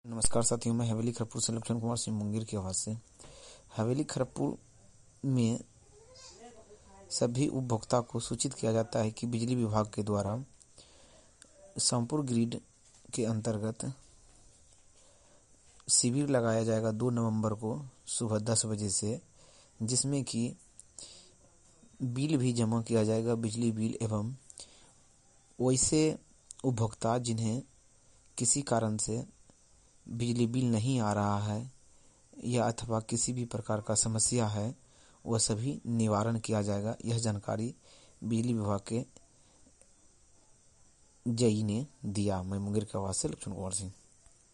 नमस्कार साथियों, मैं हवेली खड़गपुर से लक्ष्मण कुमार सिंह मुंगेर की आवाज़ से। हवेली खड़गपुर में सभी उपभोक्ता को सूचित किया जाता है कि बिजली विभाग के द्वारा सोमपुर ग्रिड के अंतर्गत शिविर लगाया जाएगा 2 नवंबर को सुबह 10 बजे से, जिसमें कि बिल भी जमा किया जाएगा, बिजली बिल। एवं वैसे उपभोक्ता जिन्हें किसी कारण से बिजली बिल नहीं आ रहा है या अथवा किसी भी प्रकार का समस्या है, वह सभी निवारण किया जाएगा। यह जानकारी बिजली विभाग के जेई ने दिया। मैं मुंगेर की आवाज़ से लक्ष्मण कुमार सिंह।